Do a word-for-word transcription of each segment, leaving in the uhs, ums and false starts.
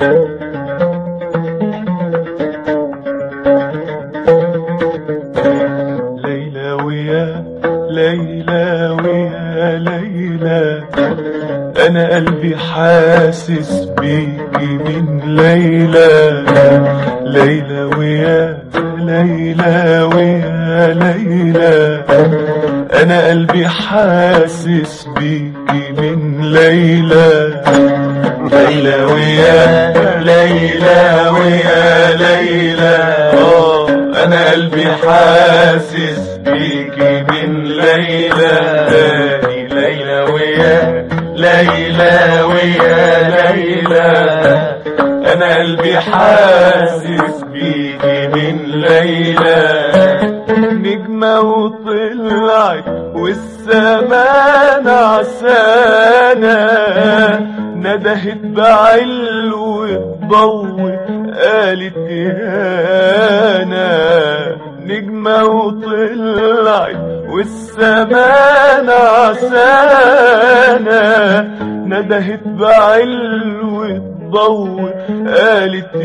ليلى ويا ليلى ويا ليلى، أنا قلبي حاسس بيكي من ليلى. ليلى ويا ليلى ويا ليلى، أنا قلبي حاسس بيكي من ليلى. ليلى ويا ليلى ويا ليلى، آه أنا قلبي حاسس بيكي من ليلى. ليلى ويا ليلى ويا ليلى، أنا قلبي حاسس بيكي من ليلى. نجمة وطلعت والسما نعسانة، ندهت بعلو الضوء قالت يانا. نجمة وطلعت والسما نعسانة، ندهت بعلو الضوء قالت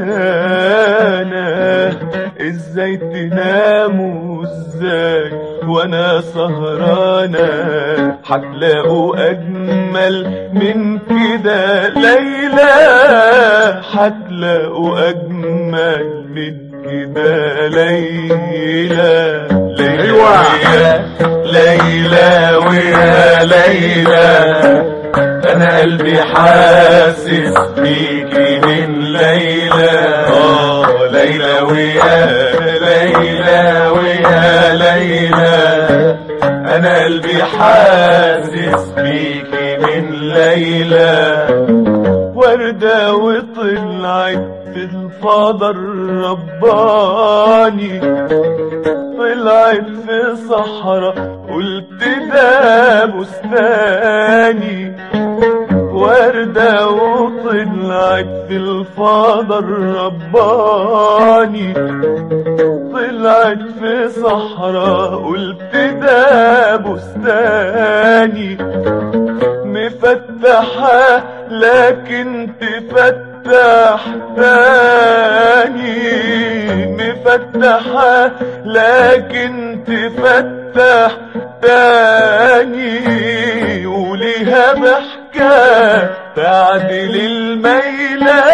يانا. ازاي تناموا ازاي وانا سهرانة، هتلاقوا اجمل من كده ليلى، هتلاقوا اجمل من كده ليلى. ليلى ويا ليلى ويا ليلى، انا قلبي حاسس بيكي من ليلى. اه ليلى ويا ليلى ويا ليلى، انا قلبي حاسس بيكي من ليلى. وردة وطلعت في الفضا الرباني، طلعت في صحراء قلت ده بستاني. وردة وطلعت في الفضا الرباني، طلعت في صحراء قلت ده بستاني. مفتحة لكن تفتح تاني، مفتحة لكن تفتح تاني. وليها ضحكة تعدل الميلة،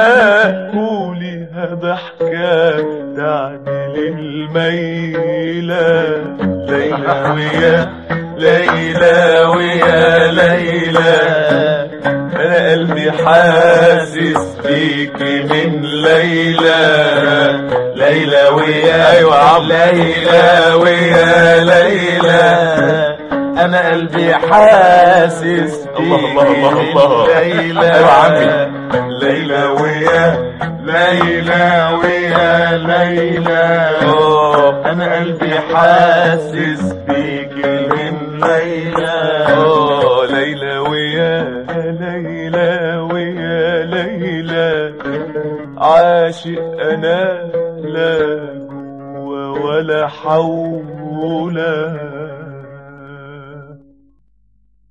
وليها ضحكة تعدل الميلة. ليلى ويا ليلى ويا ليلى، أنا قلبي حاسس بيكي من ليلى. ليلى ويا أيوة ليلى ويا ليلى، أنا قلبي حاسس بيكي من ليلى. أيوة عمي ليلى ويا ليلى ويا ليلى، أنا قلبي حاسس بيكي من ليلى. اه ليلى ويا ليلى ويا ليلى، عاشق انا لا جوا ولا حول